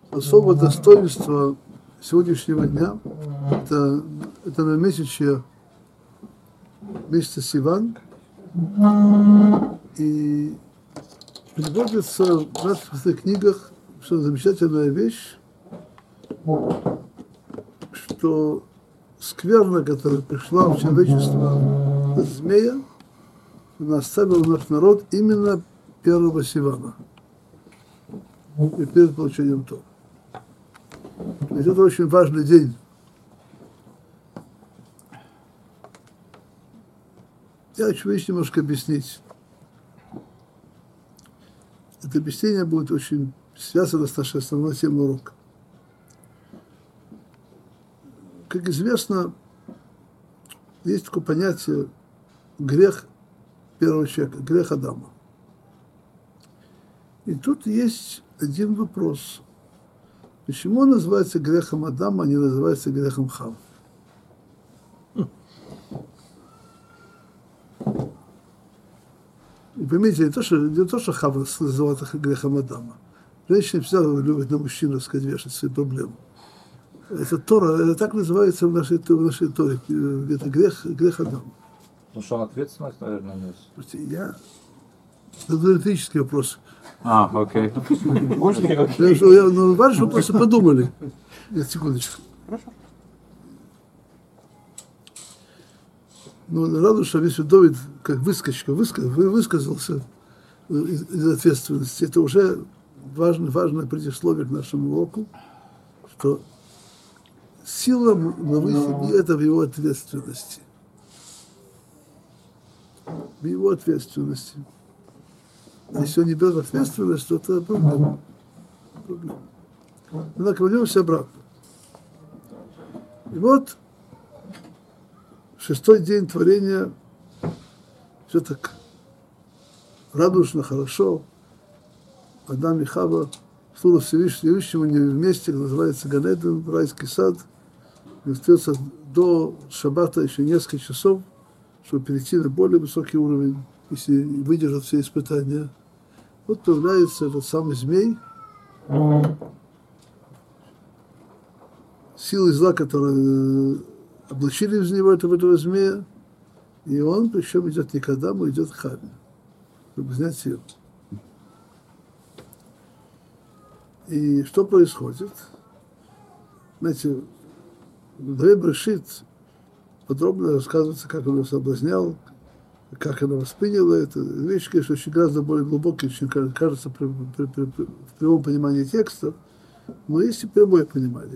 особое достоинство сегодняшнего дня это новомесячье месяца Сиван. И приводится в наших книгах, что замечательная вещь, что скверна, которая пришла в человечество от змея, она оставила наш народ именно 1 Сивана, и перед получением Торы. То есть это очень важный день. Я хочу вещь немножко объяснить. Это объяснение будет очень связано с нашей основной темой урока. Как известно, есть такое понятие грех первого человека, грех Адама. И тут есть один вопрос. Почему он называется грехом Адама, а не называется грехом Хавы? И поймите, не то, что Хава называет грехом Адама. Женщины всегда любят на мужчину, сказать, вешать свои проблемы. Это Тора, это так называется в нашей Торе. Это грех Адама. Ну что, он ответственность, наверное, нес? Это риторический вопрос. Окей. Ну, важно, что вы просто подумали. Нет, секундочку. Ну, радует, что весь Давид, как выскочка, высказался из ответственности. Это уже важное предисловие к нашему уроку, что сила главы семьи – это в его ответственности. В его ответственности. А если он не берет ответственность, то это проблема. Однако вернемся обратно. И вот шестой день творения, все так радушно, хорошо. Адам и Хава, служа Всевышнему, не вместе, называется Ганеден, райский сад. И остается до шаббата еще несколько часов, чтобы перейти на более высокий уровень, если выдержат все испытания. Вот появляется этот самый змей, силы зла, которые облачили из него этого змея, и он, причем, идет не к Адаму, идет к Хаве, чтобы снять ее. И что происходит? Знаете, в главе Брешит подробно рассказывается, как он ее соблазнял, как она восприняла это. Вещь, конечно, очень гораздо более глубокая, чем кажется в прямом понимании текста, но есть и прямое понимание.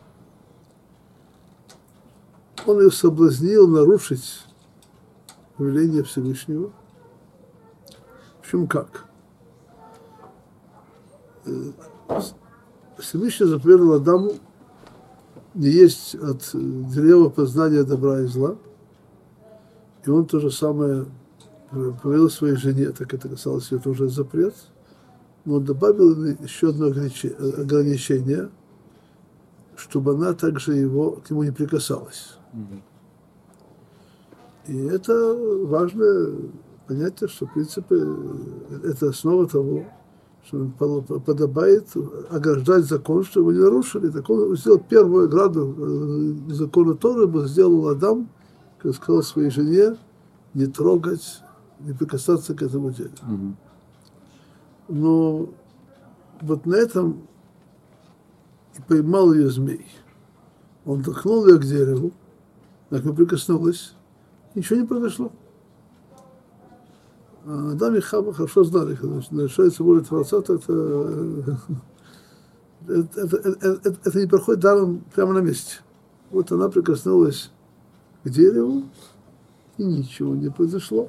Он ее соблазнил нарушить повеление Всевышнего. Причем как? Всевышний заповедал Адаму не есть от древа познания добра и зла. И он то же самое повелел своей жене, так это касалось ее тоже запрет. Но он добавил еще одно ограничение, чтобы она также к нему не прикасалась. И это важное понятие, что, в принципе, это основа того, что подобает ограждать закон, чтобы его не нарушили. Так он сделал первую ограду закона Торы, сделал Адам, как сказал своей жене, не трогать, не прикасаться к этому делу. Но вот на этом и поймал ее змей. Он толкнул ее к дереву, так и прикоснулась, ничего не произошло. А Адам и Хава хорошо знали, когда начинается воля Творца, это не проходит даром прямо на месте. Вот она прикоснулась к дереву, и ничего не произошло.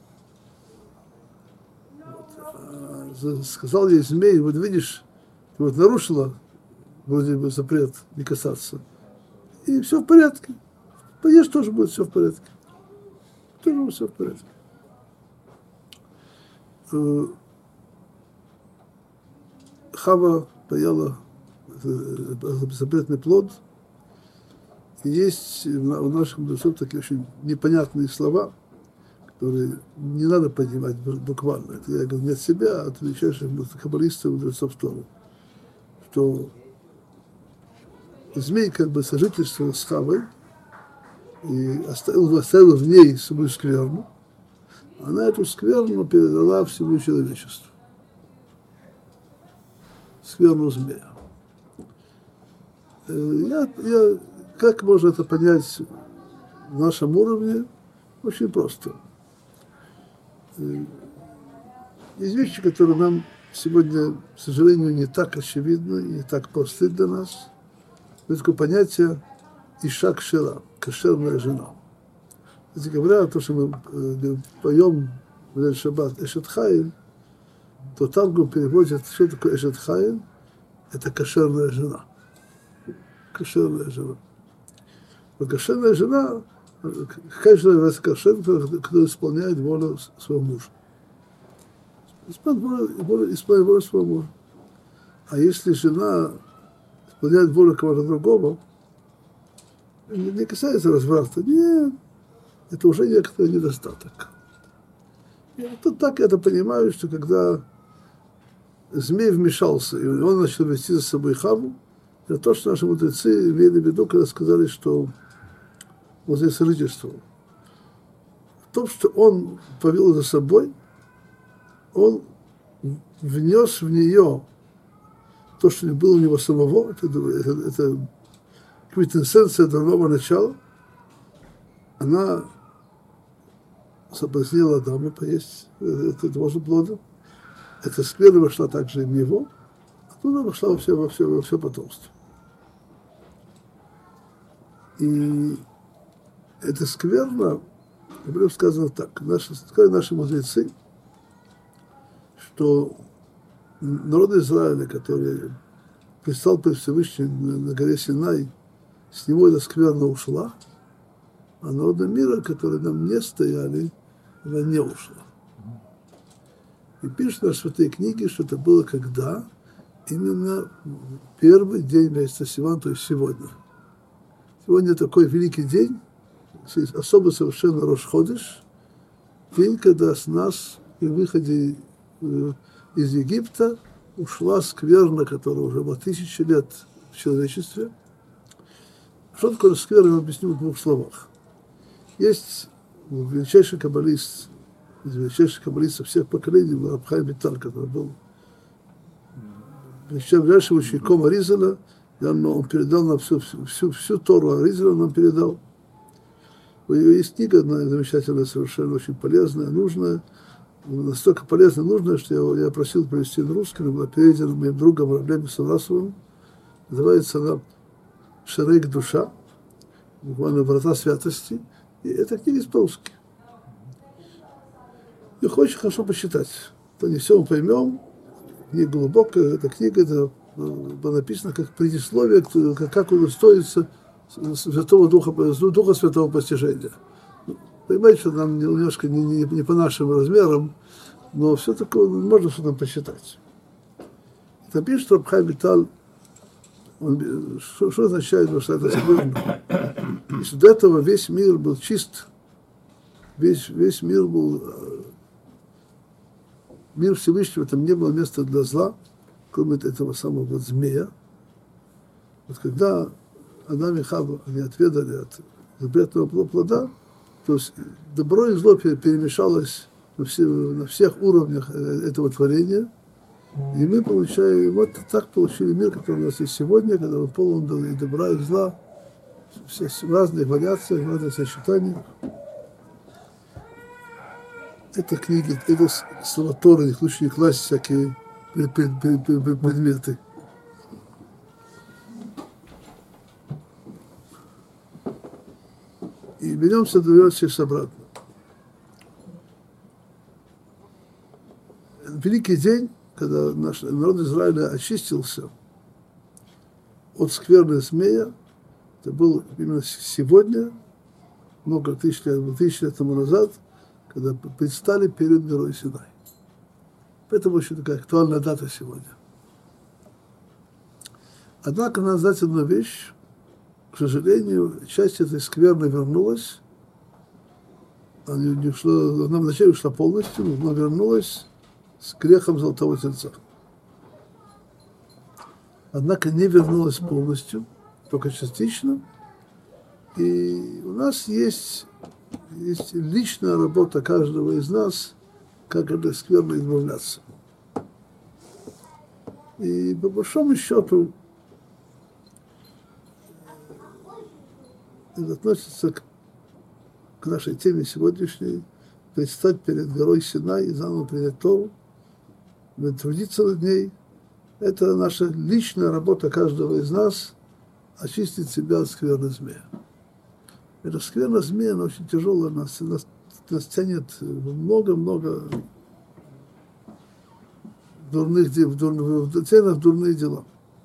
Вот. Сказал ей змей, вот видишь, ты вот нарушила вроде бы запрет не касаться, и все в порядке. Поешь, тоже будет все в порядке. Тоже будет все в порядке. Хава поела запретный плод. И есть у наших мудрецов такие очень непонятные слова, которые не надо понимать буквально. Это я говорю не от себя, а от величайших каббалистов и мудрецов Торы. Что змей как бы сожительствовал с Хавой и оставил в ней свою скверну, она эту скверну передала всему человечеству. Скверну змея. Как можно это понять в нашем уровне? Очень просто. Есть вещи, которые нам сегодня, к сожалению, не так очевидны, не так просты для нас. Это такое понятие «иша кшера», кошерная жена. Кстати говоря, то, что мы поем в Лель Шаббат «Эшет Хаим», то Таргум переводит, что такое «Эшет Хаим» – это кошерная жена. Кошерная жена. Но кошерная жена, какая жена является кошерной, кто исполняет волю своего мужа. Исполняет волю своего мужа. А если жена исполняет волю кого-то другого, не касается разврата, нет, это уже некоторый недостаток. И вот так я понимаю, что когда змей вмешался, и он начал вести за собой Хаву, это то, что наши мудрецы имели в виду, когда сказали, что он здесь сожительствовал. В том, что он повел за собой, он внес в нее то, что не было у него самого, это квинтэссенция дурного начала, она соблазнила Адама поесть этого же плода. Эта скверна вошла также и в него, оттуда вошла во все потомство. И эта скверна, например, сказано так, наши мудрецы, что народ Израиля, который предстал перед Всевышним на горе Синай, с него эта скверна ушла, а народы мира, которые нам не стояли, она не ушла. И пишут наши святые книги, что это было когда? Именно первый день месяца Сиван, то есть сегодня. Сегодня такой великий день, особо совершенно Рош Ходеш, день, когда с нас при выходе из Египта ушла скверна, которая уже была 1000 лет в человечестве. Что такое скверна, я объясню в 2 словах. Есть величайший каббалист, из величайших каббалистов всех поколений, Рав Хаим Виталь, который был величайшим учеником Аризаля, он передал нам всю Тору Аризаля, он нам передал. У него есть книга одна замечательная, совершенно очень полезная, нужная, настолько полезная, нужная, что я просил привести на русский, она была переведена моим другом Равлем Саврасовым. Называется она «Шарейк душа», буквально «Врата святости». И это книга по-русски. Их очень хорошо почитать. То не все мы поймем. Книга глубокая, эта книга, это было написано как предисловие, как удостоиться Святого Духа Святого постижения. Понимаете, что нам немножко не по нашим размерам, но все-таки можно что-то почитать. Там пишет Рав Хаим Виталь, что означает, что это скверно. Если до этого весь мир был чист, весь мир был мир Всевышнего, там не было места для зла, кроме этого самого вот змея. Вот когда Адам и Хава они отведали от запретного плода, то есть добро и зло перемешалось на всех уровнях этого творения, и мы получаем, вот так получили мир, который у нас есть сегодня, когда он полон и добра, и зла, все в разных вариациях, в разных сочетаниях. Это книги, это слова Торы, их лучше не класть всякие предметы. И вернемся обратно. Великий день, когда наш народ Израиля очистился от скверны змея, это был именно сегодня, много тысяч лет тому назад, когда предстали перед горой Синай. Поэтому очень такая актуальная дата сегодня. Однако надо знать одну вещь. К сожалению, часть этой скверны вернулась. Она не ушла, она вначале ушла полностью, но вернулась с грехом Золотого Тельца. Однако не вернулась полностью. только частично. И у нас есть личная работа каждого из нас, как это скверно избавляться. И по большому счету это относится к нашей теме сегодняшней: предстать перед горой Синай и заново принять Тору, трудиться над ней. Это наша личная работа каждого из нас — очистить себя от скверной змеи. Эта скверная змея, она очень тяжелая, нас тянет много-много дурных дела.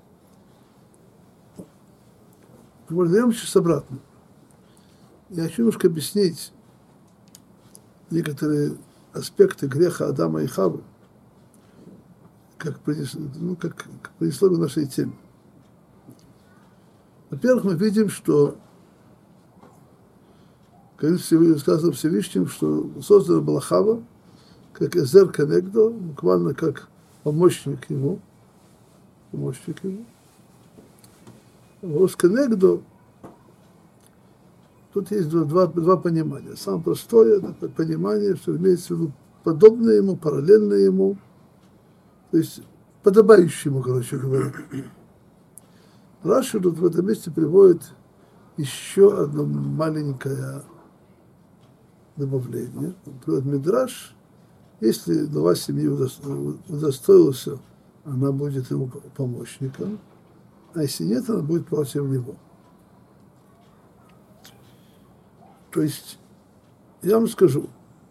Вернемся сейчас обратно. Я хочу немножко объяснить некоторые аспекты греха Адама и Хавы, как принесло к нашей теме. Во-первых, мы видим, что, как сказано Всевышним, что создана была Хава, как Эзер Кенегдо, буквально как помощник ему. Вопрос Кенегдо, тут есть два понимания. Самое простое — это понимание, что имеется в виду подобное ему, параллельно ему, то есть подобающее ему, короче говоря. Раши тут в этом месте приводит еще одно маленькое добавление. Он приводит Мидраш: если глава семьи удостоился, она будет ему помощником, а если нет, она будет против него. То есть, я вам скажу,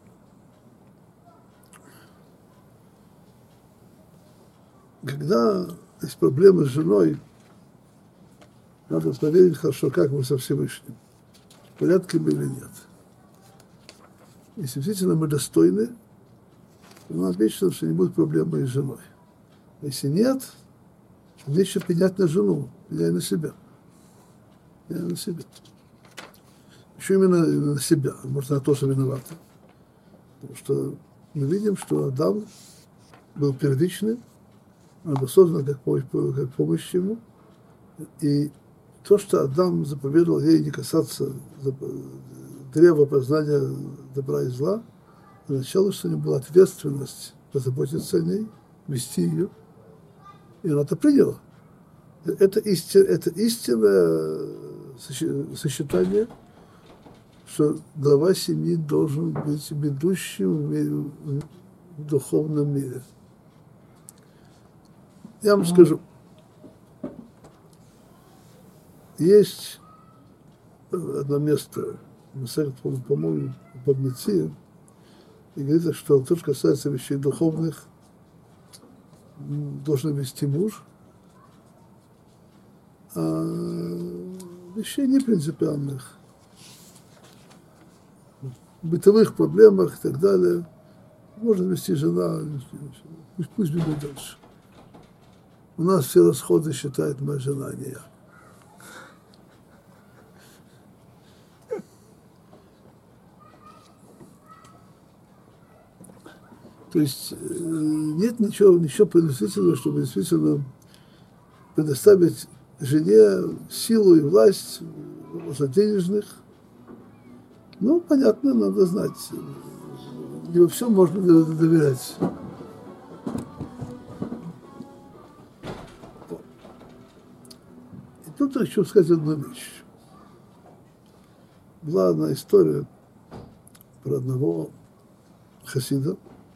когда есть проблемы с женой, надо проверить хорошо, как мы со Всевышним, в порядке мы или нет. Если действительно мы достойны, то нам обещано, что не будет проблемы с женой. А если нет, то нечего пенять на жену, пеняй на себя. Еще именно на себя, может, она тоже виновата. Потому что мы видим, что Адам был первичным, он был создан как помощь ему. И то, что Адам заповедовал ей не касаться древа познания добра и зла, означало, что у него была ответственность позаботиться о ней, вести ее. И она это приняла. Это истинное сочетание, что глава семьи должен быть ведущим в духовном мире. Я вам скажу, есть одно место, по-моему, в Бабнице, и говорится, что то, что касается вещей духовных, должен вести муж, а вещей не принципиальных, бытовых проблемах и так далее, может вести жена, пусть будет дальше. У нас все расходы считает моя жена, а не я. То есть нет ничего предусмотрительного, чтобы действительно предоставить жене силу и власть денежных. Ну, понятно, надо знать. Не во всем можно доверять. И тут я хочу сказать одну вещь. Была одна история про одного хасида,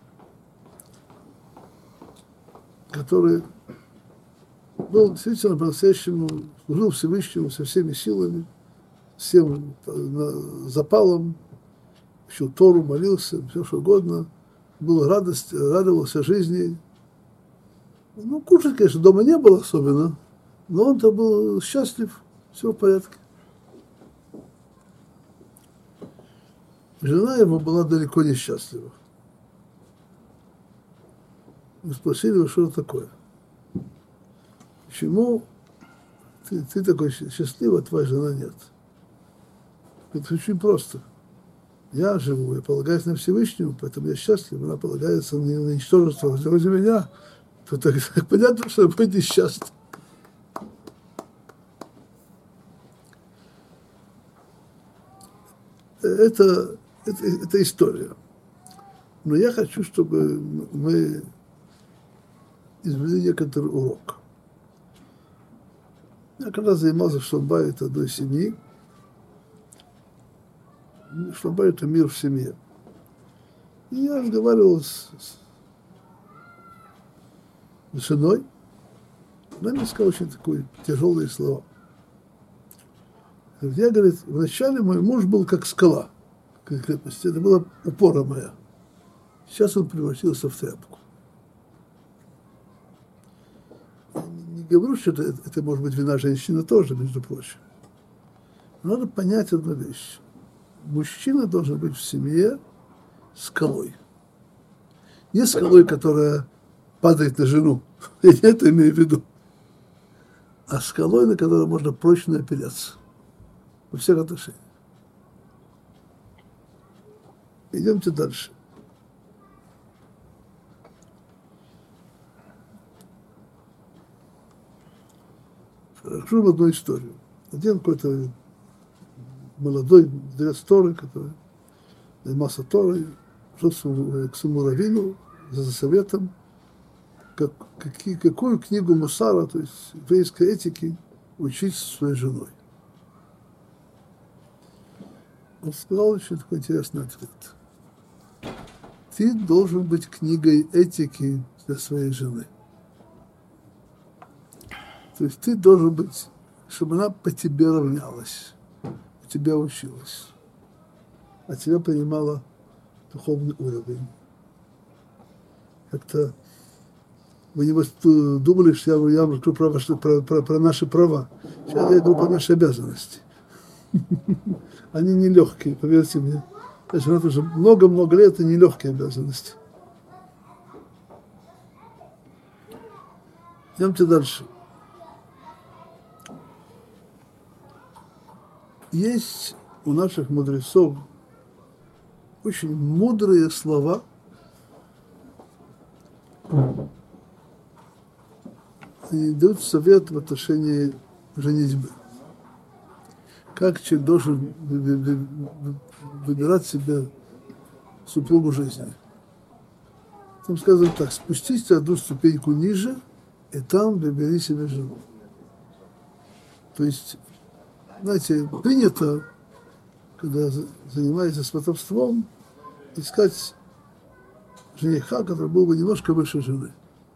который был действительно по-настоящему, служил Всевышнему со всеми силами, всем запалом, учил Тору, молился, все что угодно, был радовался жизни. Ну, кушать, конечно, дома не было особенно, но он-то был счастлив, все в порядке. Жена его была далеко не счастлива. Мы спросили его, что это такое. Почему ты такой счастливый, а твоя жена нет? Это очень просто. Я живу, я полагаюсь на Всевышнего, поэтому я счастлив. Она полагается на ничтожество вроде меня. То так понятно, что будет несчастна. это история. Но я хочу, чтобы мы извлекли некоторый урок. Я когда занимался шломбайт одной семьи, шломбайт – это мир в семье. И я разговаривал с женой, она мне сказала очень такие тяжелые слова. Я, говорит, вначале мой муж был как скала, как крепость. Это была опора моя. Сейчас он превратился в тряпку. Я не говорю, что это может быть вина женщины тоже, между прочим. Но надо понять одну вещь. Мужчина должен быть в семье скалой. Не скалой, которая падает на жену. Я не это имею в виду. А скалой, на которую можно прочно опереться. Во всех отношениях. Идемте дальше. Расскажу вам одну историю. Один какой-то молодой мудрец Торы, который занимался Торой, шел к своему раввину за советом, какую книгу мусара, то есть еврейской этики, учить со своей женой. Он сказал очень такой интересный ответ. Ты должен быть книгой этики для своей жены. То есть ты должен быть, чтобы она по тебе равнялась, у тебя училась, а тебя понимала духовный уровень. Как-то вы не думали, что я говорю про наши права. Сейчас я говорю про наши обязанности. Они нелегкие, поверьте мне. Значит, уже много-много лет это нелегкие обязанности. Идемте дальше. Есть у наших мудрецов очень мудрые слова. Они дают совет в отношении женитьбы. Как человек должен выбирать себе супругу жизни. Там сказано так: спустись одну ступеньку ниже, и там выбери себе жену. То есть, знаете, принято, когда занимаешься сватовством, искать жениха, который был бы немножко выше жены.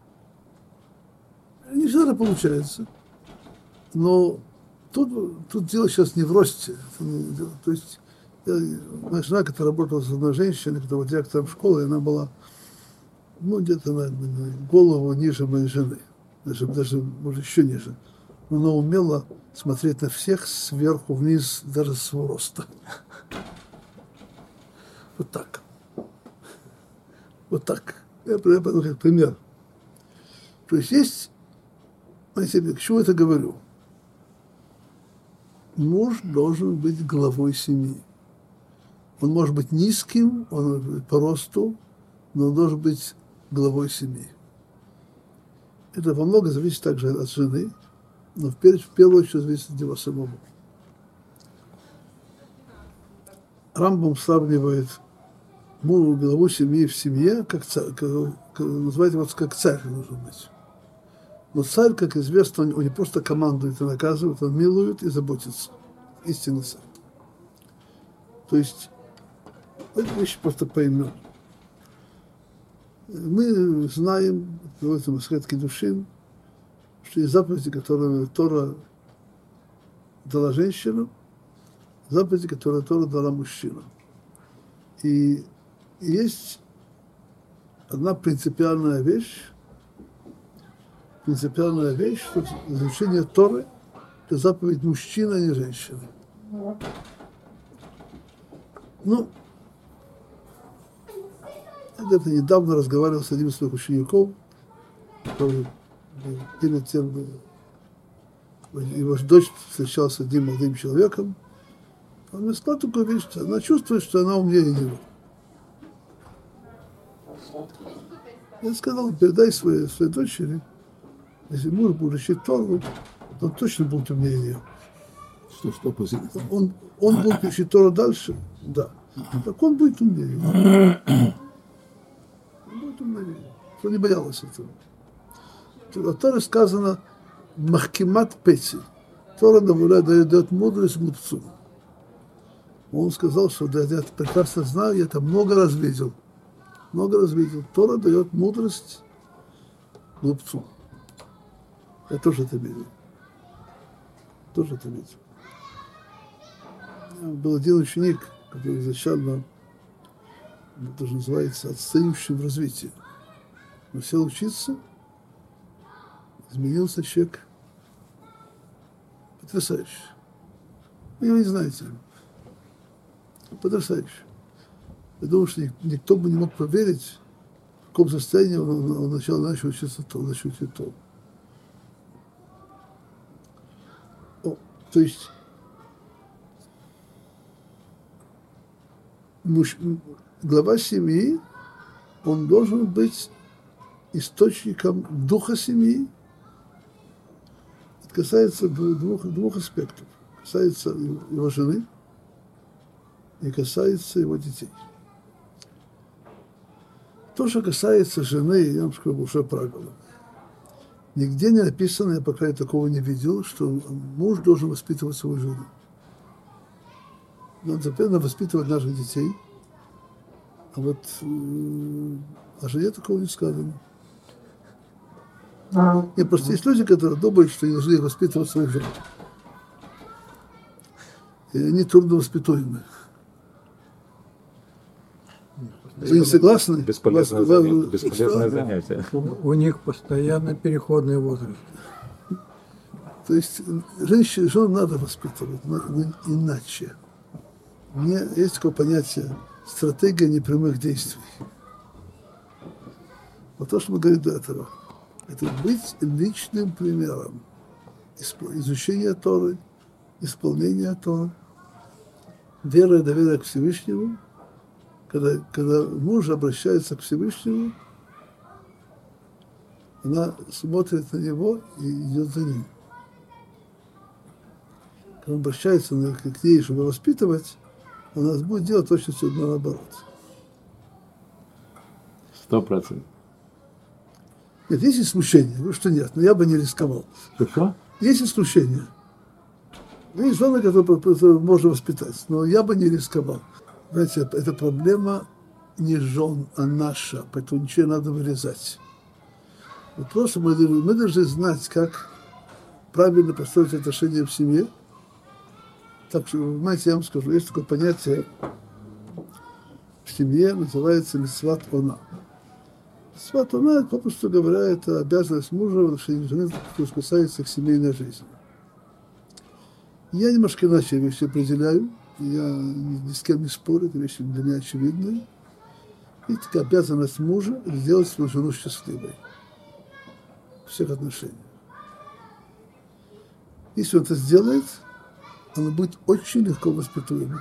Не всегда получается. Но тут дело сейчас не в росте. То есть моя жена, которая работала с одной женщиной, которая была директором школы, она была где-то на голову ниже моей жены. Даже может, еще ниже. Но она умела смотреть на всех сверху вниз, даже с своего роста. Вот так. Вот так. Я приведу как пример. То есть, знаете, к чему это говорю? Муж должен быть главой семьи. Он может быть низким, он может быть по росту, но он должен быть главой семьи. Это во многом зависит также от жены, но в первую очередь зависит от него самого. Рамбам сравнивает главу семьи в семье, называет его как царь должен быть. Но царь, как известно, он не просто командует и наказывает, он милует и заботится. Истинный царь. То есть, эти вещи просто поймем. Мы знаем, в этом Масехет Кидушин, что есть заповеди, которые Тора дала женщинам, заповеди, которые Тора дала мужчинам. И есть одна принципиальная вещь, что изучение Торы – это заповедь мужчины, а не женщины. Я где-то недавно разговаривал с одним из своих учеников, который перед тем, его дочь встречалась с одним молодым человеком. Он мне сказал такую вещь, что она чувствует, что она умнее него. Я сказал: передай своей дочери, если муж будет учить Тору, он точно будет умнее нее. Что после этого? Он будет учить Тору дальше, да. Так он будет умнее. Он будет умнее. Он не боялся этого. В Торе сказано «Махкимат пети». Тора дает мудрость глупцу. Он сказал, что да, я прекрасно знаю, я это много раз видел. Много раз видел. Тора дает мудрость глупцу. Я тоже это видел. Тоже это видел. Был один ученик, который изначально, это же называется, отстающий в развитии. Он сел учиться, изменился человек. Потрясающе. Вы его не знаете. Потрясающе. Я думаю, что никто бы не мог поверить, в каком состоянии он начал учиться Тору. То есть глава семьи, он должен быть источником духа семьи. Это касается двух аспектов. Касается его жены и касается его детей. То, что касается жены, я вам скажу, уже правило. Нигде не написано, я пока такого не видел, что муж должен воспитывать свою жену. Надо запрещено воспитывать наших детей. А вот о жене такого не сказано. Нет, просто есть люди, которые думают, что они должны воспитывать своих жен. И они трудновоспитуемы. Вы не согласны? Бесполезное занятие. У них постоянно переходный возраст. То есть жен надо воспитывать, но иначе. Есть такое понятие стратегия непрямых действий. Вот то, что мы говорим до этого, это быть личным примером изучения Торы, исполнения Торы, вера и доверие к Всевышнему. Когда муж обращается к Всевышнему, она смотрит на него и идет за ним. Когда он обращается к ней, чтобы воспитывать, она будет делать точно все наоборот. 100%. Нет, есть исключения, говорю, что нет, но я бы не рисковал. Что? Есть исключения. Есть жены, которые можно воспитать, но я бы не рисковал. Знаете, эта проблема не жен, а наша, поэтому ничего не надо вырезать. Вот просто мы должны знать, как правильно построить отношения в семье. Так что, знаете, я вам скажу, есть такое понятие в семье, называется мицват она. Мицват она, попросту говоря, это обязанность мужа в отношении жены, что касается их семейной жизни. Я немножко иначе вещи определяю. Я ни с кем не спорю, это вещи для меня очевидные. И такая обязанность мужа сделать свою жену счастливой в всех отношениях. Если он это сделает, она будет очень легко воспитуема.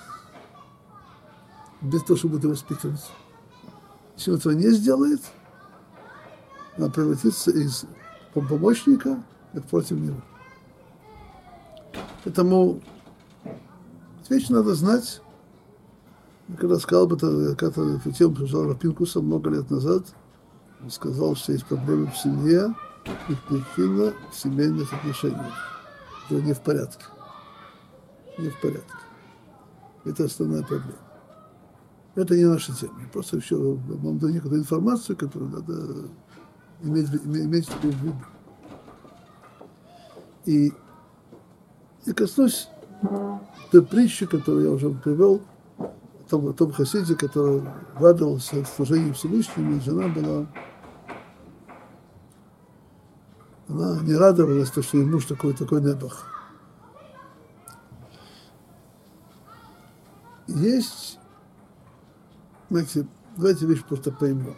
Без того, чтобы это воспитывать. Если он этого не сделает, она превратится из помощника против него. Поэтому вещь надо знать. Когда сказал бы, когда эту тему пришел Рапинкуса много лет назад, он сказал, что есть проблемы в семье, их причина в семейных отношениях. Это не в порядке. Не в порядке. Это основная проблема. Это не наша тема. Я просто еще вам даю некоторую информацию, которую надо иметь в виду. И я коснусь той притчи, которую я уже привел, о том хасиде, который радовался служению Всевышнему, и жена была, она не радовалась, то, что ее муж такой небах. Есть, знаете, давайте вещь просто поймем.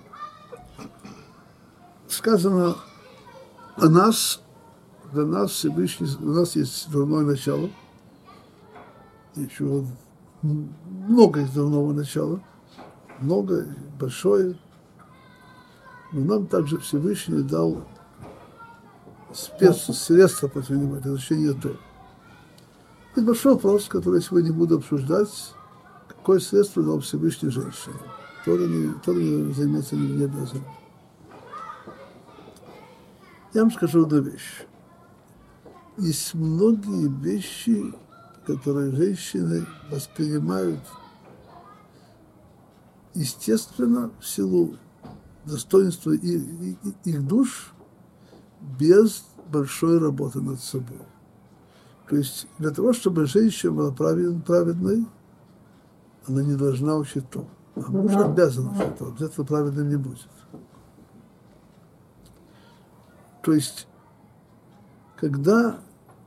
Сказано о нас, для нас Всевышний, у нас есть дурное начало, еще много из дурного начала, много, большое, но нам также Всевышний дал средства против него, это изучение Торы. И большой вопрос, который я сегодня буду обсуждать, какое средство дал Всевышний женщине. Тора не займется не обязан. Я вам скажу одну вещь. Есть многие вещи, которые женщины воспринимают естественно в силу достоинства их душ без большой работы над собой. То есть для того, чтобы женщина была праведной, она не должна учить то. А муж обязан учить то, без этого праведным не будет. То есть, когда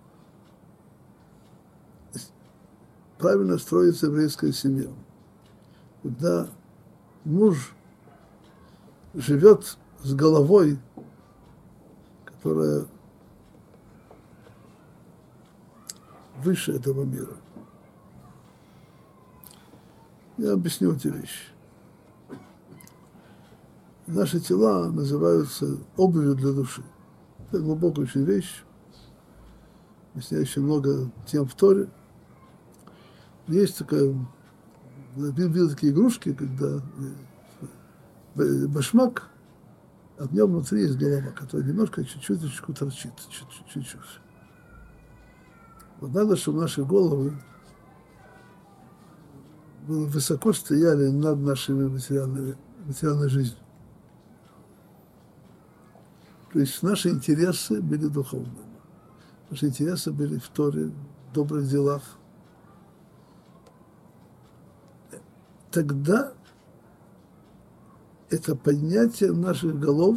правильно строится еврейская семья, когда муж живет с головой, которая выше этого мира. Я объясню эти вещи. Наши тела называются обувью для души. Это глубокая очень вещь, объясняющая много тем в Торе. Есть такая, видел такие игрушки, когда башмак, а в нем внутри есть голова, которая немножко, чуть-чуть торчит, чуть-чуть. Вот надо, чтобы наши головы высоко стояли над нашей материальной жизнью. То есть наши интересы были духовными. Наши интересы были в Торе, в добрых делах. Тогда это поднятие наших голов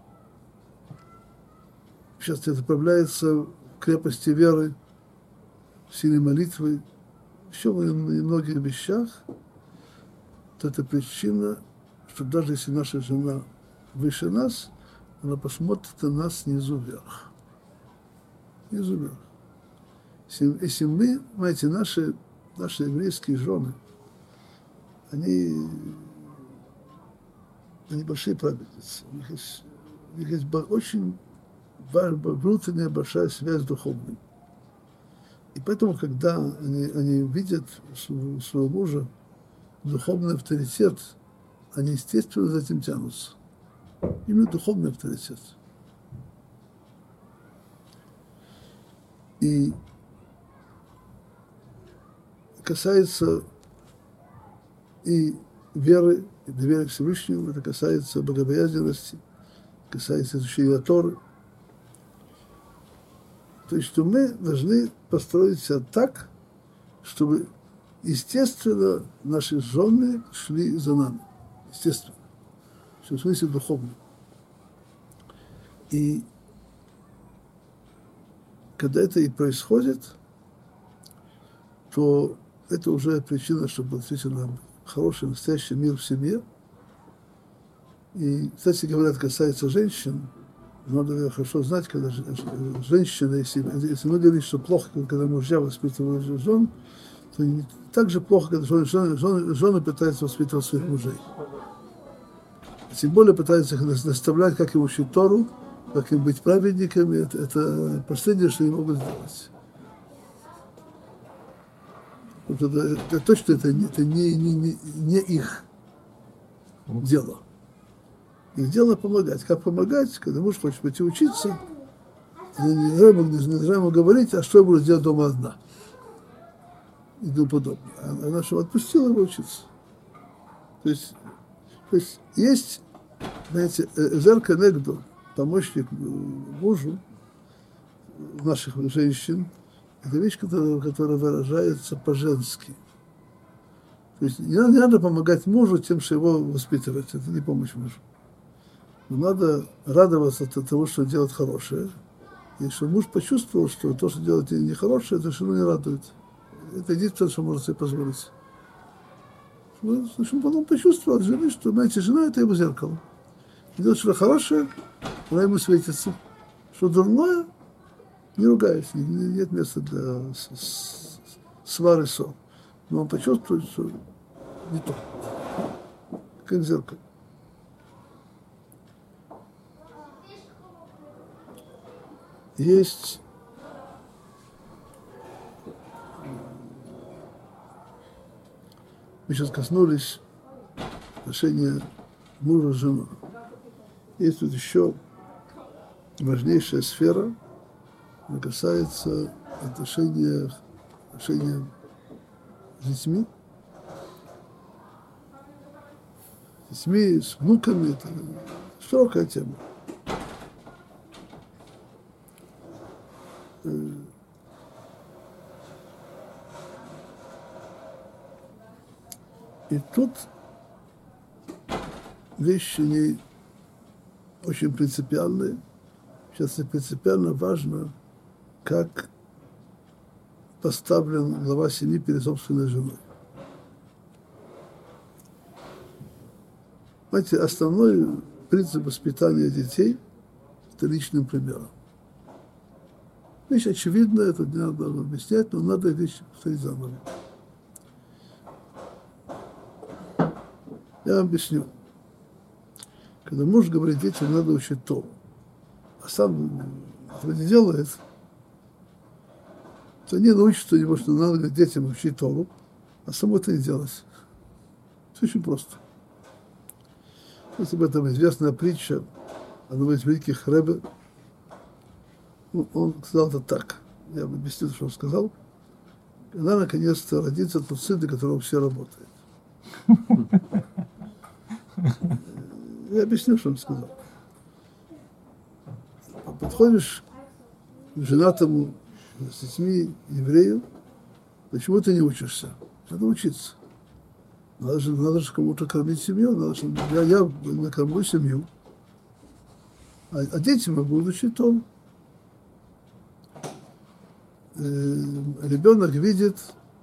сейчас это направляется в крепости веры, в силе молитвы, еще в многих вещах, то это причина, что даже если наша жена выше нас, она посмотрит на нас снизу вверх. Снизу вверх. Если мы, знаете, наши еврейские жены, они большие праведницы. У них есть очень внутренняя большая связь с духовным. И поэтому, когда они видят своего мужа, духовный авторитет, они, естественно, за этим тянутся. Именно духовный авторитет. И касается и веры, и доверия к Всевышнему, это касается богобоязненности, касается изучения Торы. То есть, что мы должны построить себя так, чтобы, естественно, наши жены шли за нами. Естественно. В смысле духовном. И когда это и происходит, то это уже причина, чтобы действительно хороший, настоящий мир в семье. И, кстати говоря, это касается женщин. Надо хорошо знать, когда женщина, если мы говорим, что плохо, когда мужья воспитывают жен, то не так же плохо, когда жены пытаются воспитывать своих мужей. Тем более пытаются их наставлять, как им учить Тору, как им быть праведниками. Это последнее, что они могут сделать. Это точно это не их дело. Их дело помогать. Как помогать, когда муж хочет пойти учиться, не должна ему говорить, а что я буду делать дома одна. И тому подобное. Она что, отпустила его учиться. То есть, знаете, Зерка Негду, помощник мужу наших женщин, это вещь, которая выражается по-женски. То есть не надо помогать мужу тем, что его воспитывать. Это не помощь мужу. Но надо радоваться от того, что делает хорошее. И что муж почувствовал, что то, что делает нехорошее, это жену не радует. Это единственное, что может себе позволить. Значит, потом почувствовал от жены, что, знаете, жена – это его зеркало. И делает что-то хорошее, она ему светится. Что дурное – не ругается, нет места для свары ссор. Но он почувствует, что не то, как зеркало. Есть Мы сейчас коснулись отношения мужа с женой. Есть тут еще важнейшая сфера, она касается отношения с детьми. С детьми, с внуками, это широкая тема. И тут вещи не очень принципиальные. Сейчас принципиально важно, как поставлен глава семьи перед собственной женой. Знаете, основной принцип воспитания детей – это личным примером. Вещь очевидная, это не надо объяснять, но надо вещи повторить заново. Я вам объясню. Когда муж говорит детям, надо учить Тору, а сам этого не делает, то они научатся его, что надо детям учить Тору, а самому это не делать. Все очень просто. Об этом известная притча одного из великих ребе. Он сказал это так. Я объясню, что он сказал. Когда наконец-то родится тот сын, для которого все работают. Я объясню, что он сказал. Подходишь к женатому с детьми еврею, почему ты не учишься? Надо учиться. Надо же кому-то кормить семью. Я накормлю семью. А дети будут учить Тору. Ребенок видит,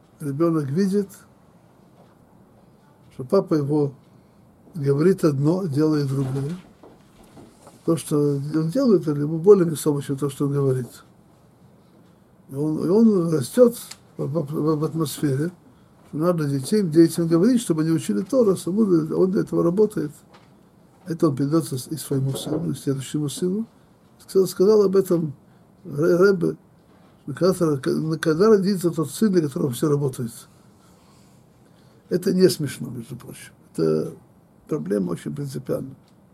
что папа его говорит одно, делает другое. То, что он делает, ему более весомо, чем то, что он говорит. И он растет в атмосфере, что надо детям говорить, чтобы они учили Тору, он для этого работает. Это он передается и своему сыну, и следующему сыну. Сказал об этом Ребе, когда родится тот сын, для которого все работает. Это не смешно, между прочим. Это проблема очень принципиальная.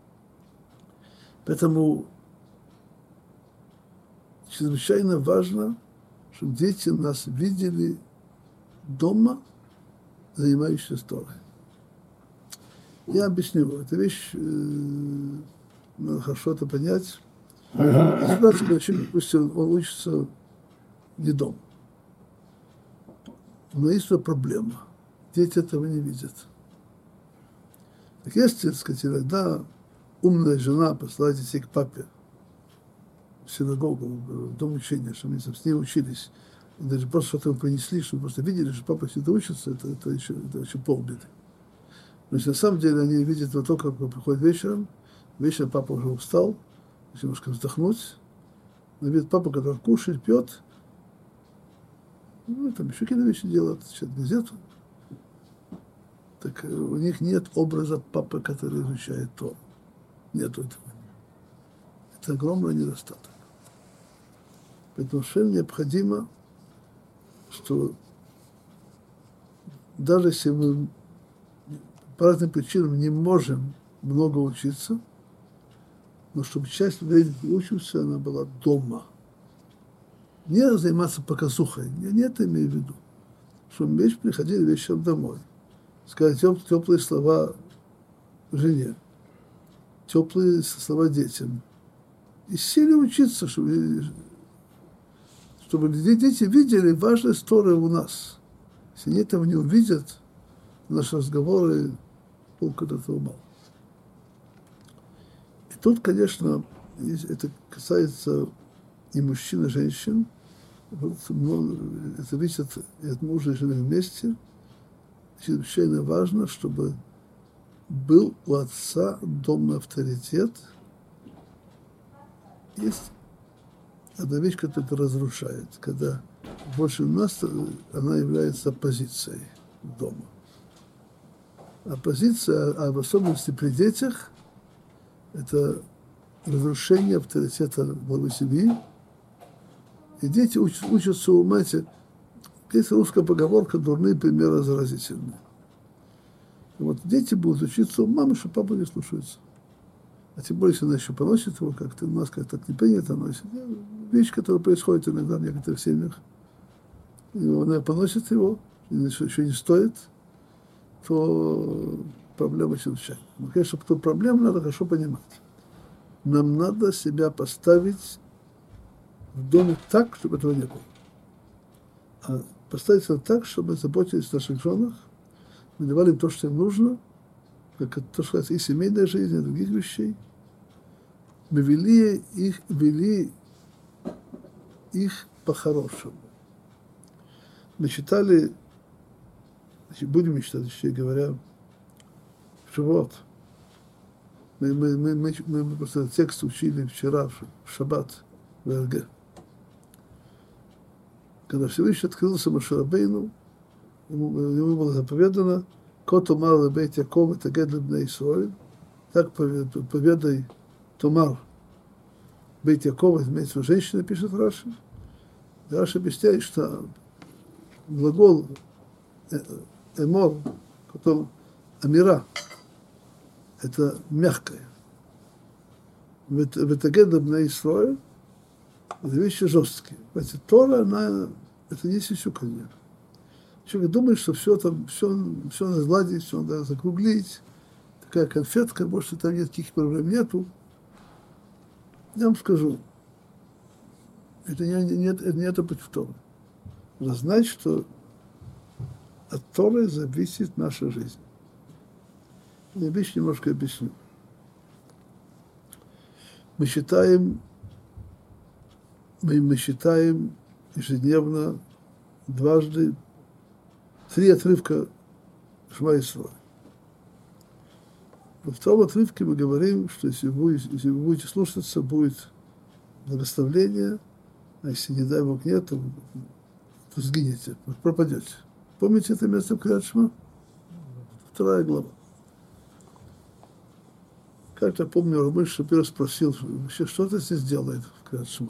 Поэтому чрезвычайно важно, чтобы дети нас видели дома, занимающиеся Торой. Я объясню. Эта вещь, надо хорошо это понять. Пусть он учится не дома. Но есть одна проблема. Дети этого не видят. Так если, так сказать, иногда умная жена посылает детей к папе в синагогу, в дом учения, чтобы они с ней учились, и даже просто что-то им принесли, чтобы просто видели, что папа всегда учится, это еще полбеды. Но если на самом деле они видят вот то, как он приходит вечером папа уже устал, немножко вздохнуть, но видит папа, который кушает, пьет, там еще какие-то вещи делают, читает газету. Так у них нет образа папы, который изучает Тору. Нету этого. Это огромный недостаток. Поэтому совершенно необходимо, что даже если мы по разным причинам не можем много учиться, но чтобы часть времени учился, она была дома. Не заниматься показухой. Я не это имею в виду. Чтобы приходили вечером домой. Сказать теплые слова жене, теплые слова детям. И сели учиться, чтобы дети видели важность Торы у нас. Если они этого не увидят, наши разговоры полка от этого мало. И тут, конечно, это касается и мужчин, и женщин. Это зависит от мужа и жены вместе. Чрезвычайно важно, чтобы был у отца дома авторитет. Есть одна вещь, которая это разрушает, когда больше у нас она является оппозицией дома. Оппозиция, а в особенности при детях, это разрушение авторитета главы семьи. И дети учатся у матери. Есть русская поговорка: дурные примеры заразительны. Вот дети будут учиться у мамы, что папа не слушается. А тем более, если она еще поносит его, как-то у нас как-то не принято носит. Вещь, которая происходит иногда в некоторых семьях. И она поносит его, и еще не стоит, то проблема чрезвычайная. Но, конечно, эту проблему надо хорошо понимать. Нам надо себя поставить в доме так, чтобы этого не было. А поставить себя так, чтобы заботились о наших женах, мы давали им то, что им нужно, как это, то, что касается и семейной жизни, и других вещей. Мы вели их по-хорошему. Мы читали, будем читать, еще говоря, в Шавуот. Мы просто текст учили вчера, в шаббат, в РГ. Когда Всевышний открылся Моше Рабейну, ему было заповедано: «Ко томар лебейт Яков ватагед лебней Исраэль». Так поведай томар бейт Якова, имеется в виду женщина, пишет Раши. Раши объясняет, что глагол эмор, потом амира, это мягкое. Ватагед лебней Исраэль — это вещи жесткие. Кстати, Тора, это не сисюканье. Человек думает, что все надо сгладить, все надо закруглить. Такая конфетка, может, там никаких проблем нету. Я вам скажу, это не это против Торы. Надо знать, что от Торы зависит наша жизнь. Я вещь немножко объясню. Мы считаем ежедневно дважды 3 отрывка Шма Исраэль. Во втором отрывке мы говорим, что если вы будете слушаться, будет благословление, а если, не дай Бог, нет, то сгинете, пропадете. Помните это место в Крiyat Шма? 2 глава. Как-то помню, Рабин Шапира спросил, вообще, что это здесь делает в Крiyat Шма?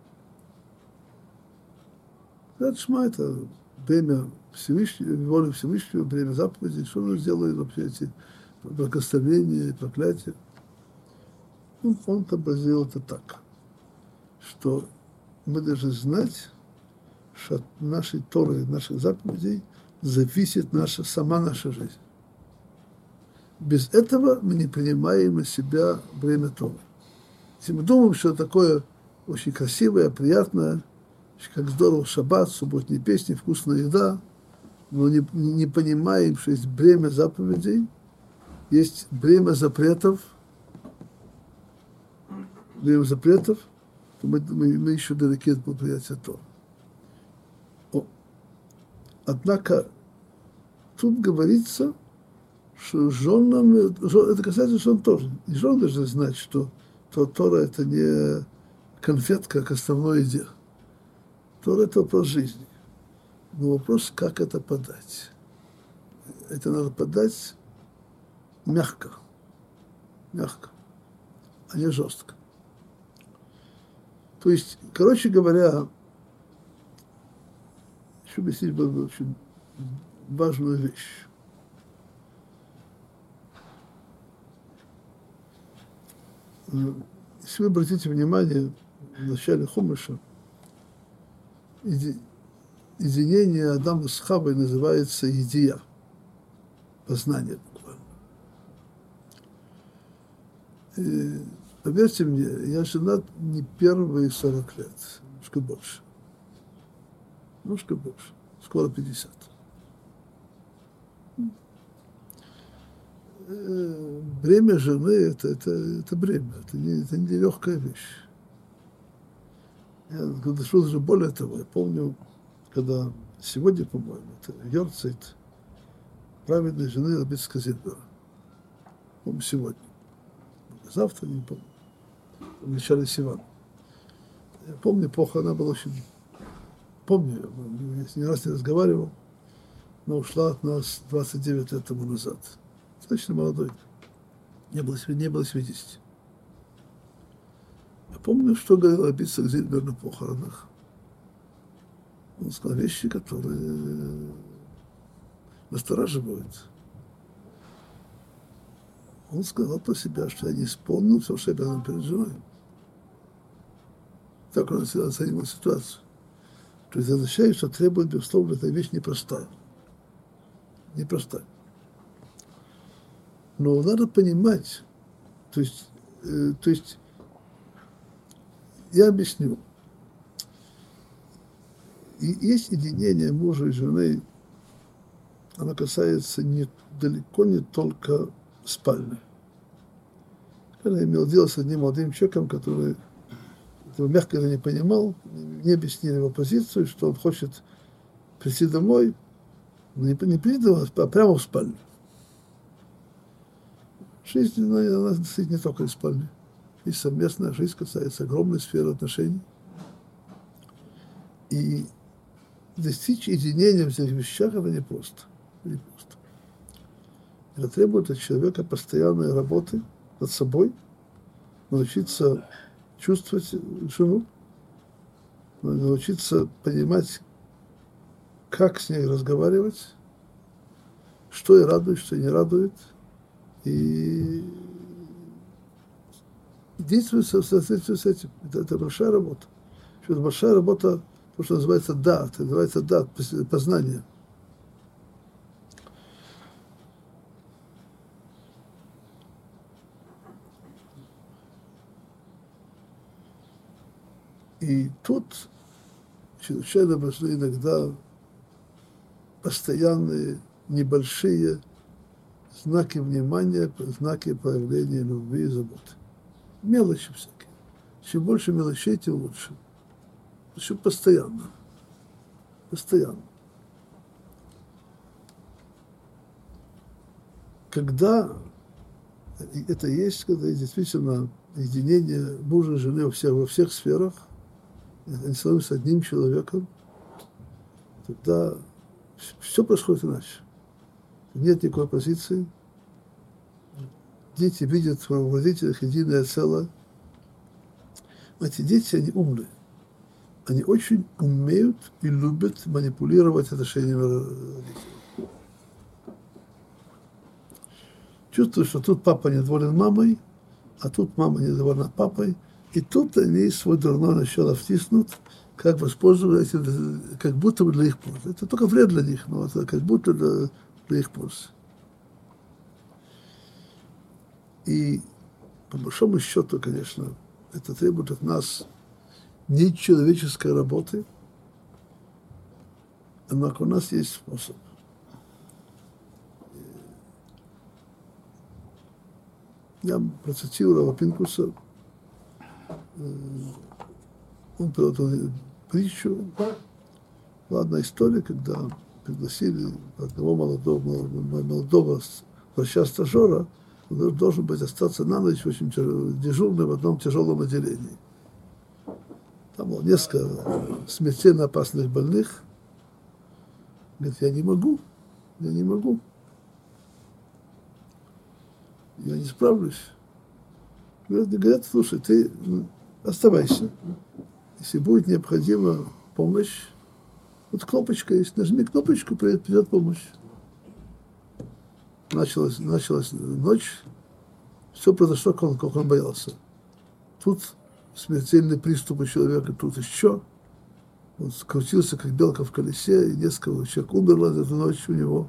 Крiyat Шма — это бремя Всевышнего, воля Всевышнего, бремя заповедей. Что он делает вообще эти благословения и проклятия? Он отобразил это так, что мы должны знать, что от нашей Торы, от наших заповедей зависит сама наша жизнь. Без этого мы не принимаем на себя бремя Торы. Если мы думаем, что такое очень красивое, приятное, как здорово шаббат, субботние песни, вкусная еда, но не понимаем, что есть бремя заповедей, есть бремя запретов, то мы еще далеки от восприятия Торы. Однако тут говорится, что женам, это касается жен тоже. И жены должны знать, что Тора — это не конфетка, как основной еде. Тора — это вопрос жизни. Но вопрос, как это подать. Это надо подать мягко, а не жестко. То есть, короче говоря, еще объяснить очень важную вещь. Если вы обратите внимание, в начале Хумаша единение Адама с Хавой называется идия, познание буквально. И, поверьте мне, я женат не первые 40 лет, немножко больше, скоро 50. Бремя жены это бремя, это не легкая вещь. Я дошел даже более того, я помню, когда сегодня, по-моему, это Йорцайт праведной жены Рабицка Зильбера. Помню, сегодня. Завтра, не помню. В начале Сивана. Я помню, плохо она была очень... Помню, я с ней раз не разговаривал, но ушла от нас 29 лет тому назад. Достаточно молодой. Не было 70. Я помню, что говорил Рабицка Зильбер на похоронах. Он сказал вещи, которые настораживают. Он сказал про себя, что я не исполнил все, что я обязан перед женой. Так он оценивал ситуацию. То есть это означает, что требует, безусловно, эта вещь непростая. Непростая. Но надо понимать, то есть я объясню. И есть единение мужа и жены, оно касается далеко не только спальни. Я имел дело с одним молодым человеком, который этого мягко не понимал, не объяснил его позицию, что он хочет прийти домой, но не прийти домой, а прямо в спальню. Жизнь, она состоит не только из спальни. И совместная жизнь касается огромной сферы отношений. И достичь единения в этих вещах это непросто. Непросто. Это требует от человека постоянной работы над собой, научиться чувствовать жену, научиться понимать, как с ней разговаривать, что ее радует, что ее не радует, и действовать в соответствии с этим. Это большая работа. Это большая работа, то, что называется дат, познание. И тут чрезвычайно важны иногда постоянные, небольшие знаки внимания, знаки проявления любви и заботы. Мелочи всякие. Чем больше мелочей, тем лучше. Причем постоянно. Постоянно. Когда это есть, когда есть действительно единение мужа и жены во всех сферах, они становятся одним человеком, тогда все происходит иначе. Нет никакой оппозиции. Дети видят в своих родителях единое целое. Эти дети, они умные. Они очень умеют и любят манипулировать отношениями родителей. Чувствуют, что тут папа недоволен мамой, а тут мама недовольна папой. И тут они свой дурное начало втиснут, как воспользоваться этим, как будто бы для их пользы. Это только вред для них, но это как будто для их пользы. И по большому счету, конечно, это требует от нас нечеловеческой работы, однако у нас есть способ. Я процитирую Рава Пинкуса. Он привел притчу. Была одна история, когда пригласили одного молодого врача-стажера, он должен быть остаться на ночь очень дежурным в одном тяжелом отделении. Там было несколько смертельно опасных больных. Говорит, я не могу. Я не справлюсь. Говорят, слушай, ты оставайся. Если будет необходима помощь, вот кнопочка есть, нажми кнопочку, придет помощь. Началась ночь, все произошло, как он боялся. Тут смертельный приступ у человека, тут еще. Он скрутился, как белка в колесе, и несколько человек умерло за эту ночь у него.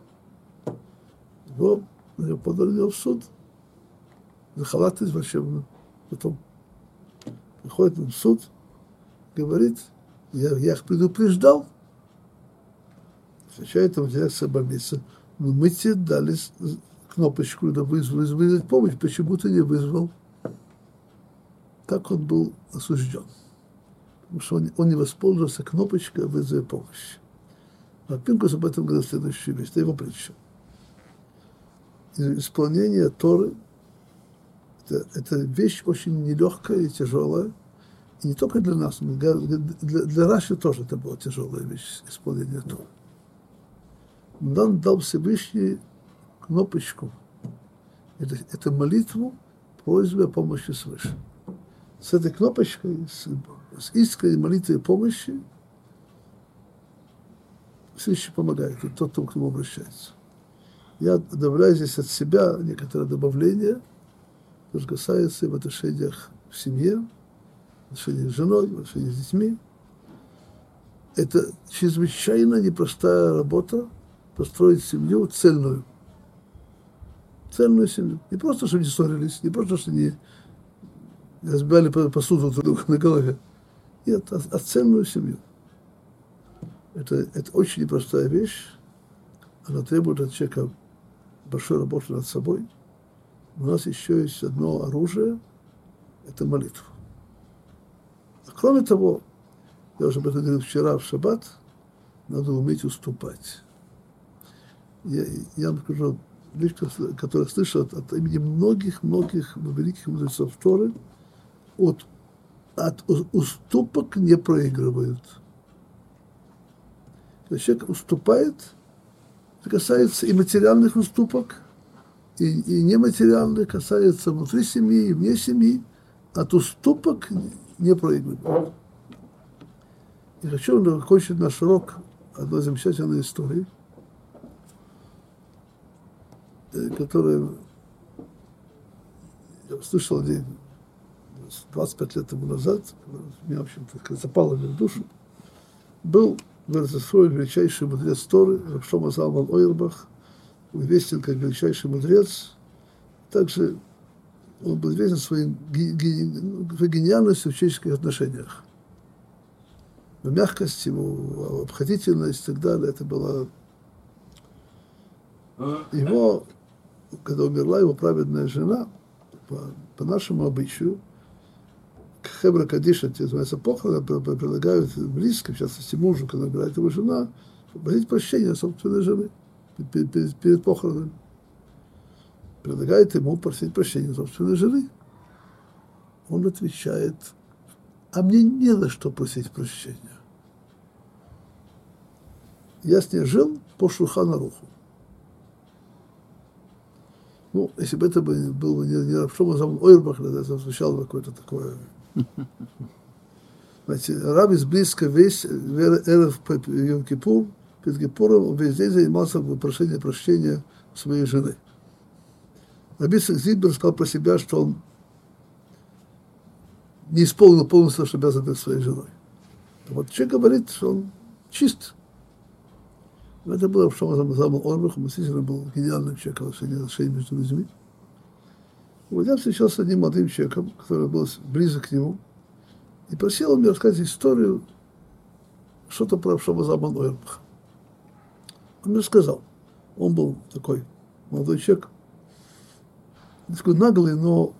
Его подали в суд за халатность врачебную. Потом приходит он в суд, говорит, я их предупреждал. Отвечает ему дирекция больницы, но мы тебе дали кнопочку, да вызвать помощь, почему ты не вызвал? Так он был осужден. Потому что он не воспользовался кнопочкой вызова помощи. А Пинкус об этом говорит следующую вещь, это его притча. Исполнение Торы это вещь очень нелегкая и тяжелая. И не только для нас, но для Раши тоже это была тяжелая вещь, исполнение Торы. Он дал Всевышний кнопочку. Это молитву, просьбу о помощи свыше. С этой кнопочкой, с искренней молитвой помощи, Всевышний помогает, тот, кто к нему обращается. Я добавляю здесь от себя некоторые добавления, что касается в отношениях в семье, в отношениях с женой, в отношениях с детьми. Это чрезвычайно непростая работа построить семью цельную. Цельную семью. Не просто, чтобы не ссорились, не просто, чтобы не разбивали посуду друг другу на голове. Нет, а цельную семью. Это очень непростая вещь. Она требует от человека большой работы над собой. У нас еще есть одно оружие – это молитва. А кроме того, я уже об этом говорил вчера в шаббат, надо уметь уступать. Я вам скажу вещь, которую слышал от имени многих великих мудрецов Торы, от уступок не проигрывают. Когда человек уступает, это касается и материальных уступок, и нематериальных, касается внутри семьи и вне семьи, от уступок не проигрывают. И хочу закончить наш урок одной замечательной историей, которую я услышал 25 лет тому назад, меня, в общем-то, запало в душу. Был в Эрец-Исроэль величайший мудрец Торы, Рав Шломо Залман Ойербах, известен как величайший мудрец. Также он был известен своей гениальностью в человеческих отношениях. В мягкости, его обходительность и так далее. Это было... Его, когда умерла его праведная жена, по нашему обычаю, к Хевра Кадиша, это называется похороны, предлагают близким, в частности мужу, когда умирает его жена, просить прощения собственной жены перед похоронами. Предлагает ему просить прощения собственной жены. Он отвечает: а мне не за что просить прощения. Я с ней жил по Шулхан Аруху. Ну, если бы это был не Рав Шломо Залман Ойербах, это звучало какое-то такое... Знаете, раб из близко весь Эрев Йом-Кипур, перед Кипуром, он весь день занимался прошением прощения своей жены. Раби Зильбер сказал про себя, что он не исполнил полностью нашу обязанность перед своей женой. А вот человек говорит, что он чист. Но это был Рав Шломо Залман Ойербах, он действительно был гениальным человеком в отношении между людьми. И вот я встречался с одним молодым человеком, который был близок к нему, и просил он мне рассказать историю, что-то про Рав Шломо Залман Ойербаха. Он мне рассказал. Он был такой молодой человек, такой наглый, но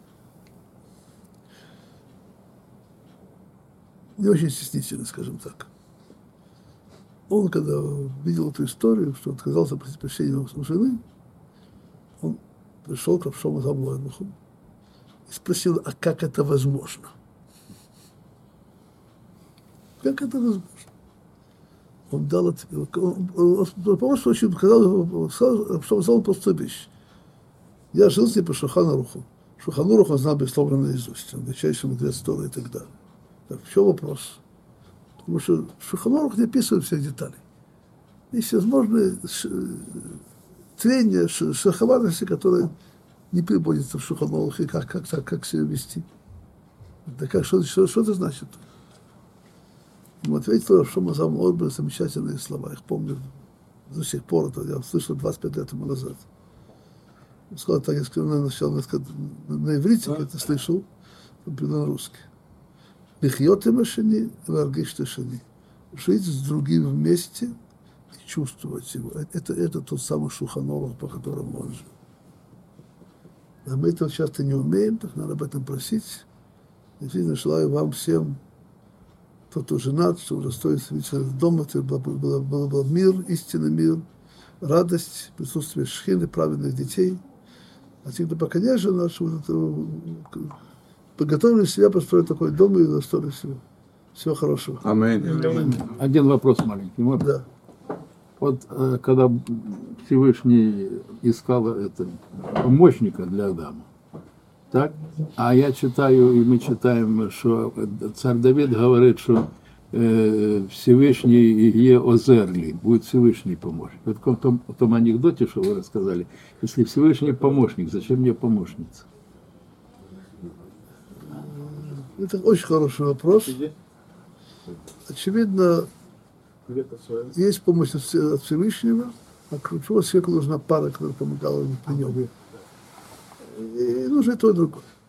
не очень стеснительный, скажем так. Он, когда видел эту историю, что он отказался просить прощения у жены, он пришел к Рав Шломо Залман Ойербаху и спросил: а как это возможно? Как это возможно? Он дал ответ. Он просто очень сказал простую вещь. Я жил с ней по Шулхан Аруху. Шулхан Арух он знал безусловно наизусть. Он величайший мудрец Торы и так далее. Так, в чем вопрос? Потому что Шулхан Арух не описывает всех деталей. Есть возможные трения, шероховатости, которые не приводятся в Шулхан Арухе, как себя вести. Так что это значит? Ему ответил Рав Шломо Залман Ойербах замечательные слова. Я их помню до сих пор. Это я услышал 25 лет тому назад. Он сказал так, я сказал, на иврите, я это слышал, на русский. Лихьот им ашени, варгиш ташени. Жить с другим вместе и чувствовать его. Это тот самый Шулхан Арух, по которому он жил. А мы этого часто не умеем, так надо об этом просить. Я действительно желаю вам всем, кто женат, что удостоится дома, был мир, истинный мир, радость, присутствие шхины, праведных детей. А те, кто пока не женат, что подготовили себя построить такой дом и удостоили себя. Всего хорошего. Аминь. Один вопрос маленький. Можно? Да. Вот когда Всевышний искал помощника для Адама, так? А я читаю, и мы читаем, что царь Давид говорит, что Всевышний Ие Озерли, будет Всевышний помощник. Вот в том анекдоте, что вы рассказали, если Всевышний помощник, зачем мне помощница? Это очень хороший вопрос. Очевидно, есть помощь от Всевышнего, а ключевого человеку нужна пара, которая помогала ему при нем. И нужно и то, и другое.